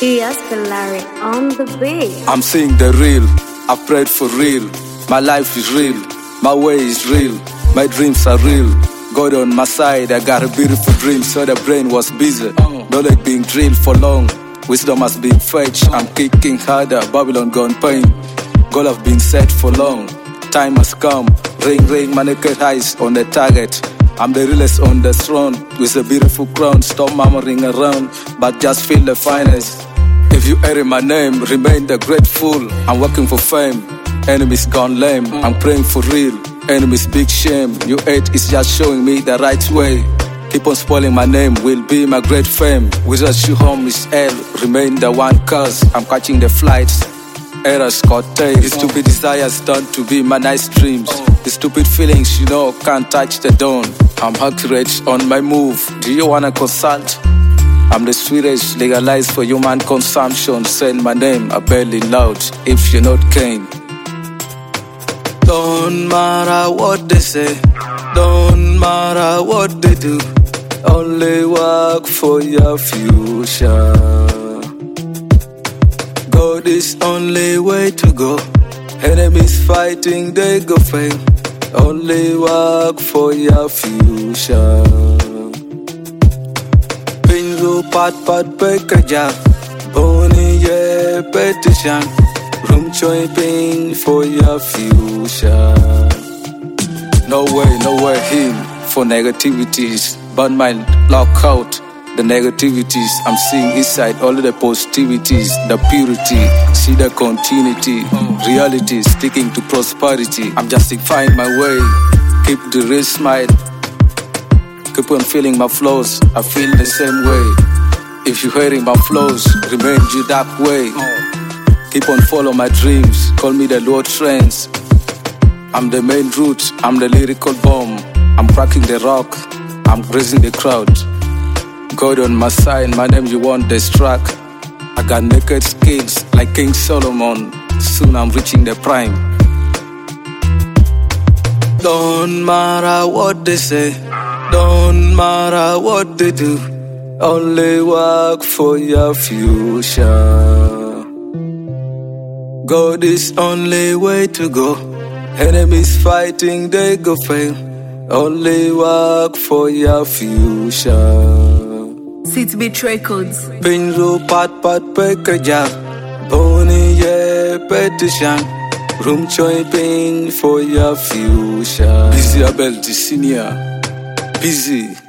G.S. Kalari on the beat. I'm seeing the real, I prayed for real. My life is real, my way is real. My dreams are real, God on my side. I got a beautiful dream, so the brain was busy. Knowledge being drilled for long, wisdom has been fetched. I'm kicking harder, Babylon gone pain. Goal have been set for long, time has come. Ring, ring, my naked eyes on the target. I'm the realest on the throne, with a beautiful crown. Stop murmuring around, but just feel the finest. If you hear my name, remain the grateful. I'm working for fame, enemies gone lame. I'm praying for real, enemies big shame. You hate is just showing me the right way. Keep on spoiling my name, will be my great fame. Without you home is hell, remain the one cause. I'm catching the flights, errors got taste. These stupid desires done to be my nice dreams. The stupid feelings, you know, can't touch the dawn. I'm accurate on my move, do you wanna consult? I'm the sweetest, legalized for human consumption. Send my name, I barely loud, if you're not keen. Don't matter what they say, don't matter what they do, only work for your future. God is only way to go. Enemies fighting, they go fail. Only work for your future. Pingu pat pekaja, boni ye petition. Room choiping for your future. No way him for negativities. Burn my lockout. The negativities, I'm seeing inside all of the positivities, the purity, see the continuity, reality, sticking to prosperity. I'm justifying my way, keep the real smile, keep on feeling my flows, I feel the same way. If you're hearing my flows, remain you that way. Keep on follow my dreams, call me the Lord Trends. I'm the main route, I'm the lyrical bomb. I'm cracking the rock, I'm grazing the crowd. God on my side, my name you won't distract. I got naked skills like King Solomon. Soon I'm reaching the prime. Don't matter what they say, don't matter what they do, only work for your future. God is only way to go. Enemies fighting, they go fail. Only work for your future. City Beat Records. Pingu pat pekaja, boni ye petition. Room choiping for your future. Busy Abel the senior, busy.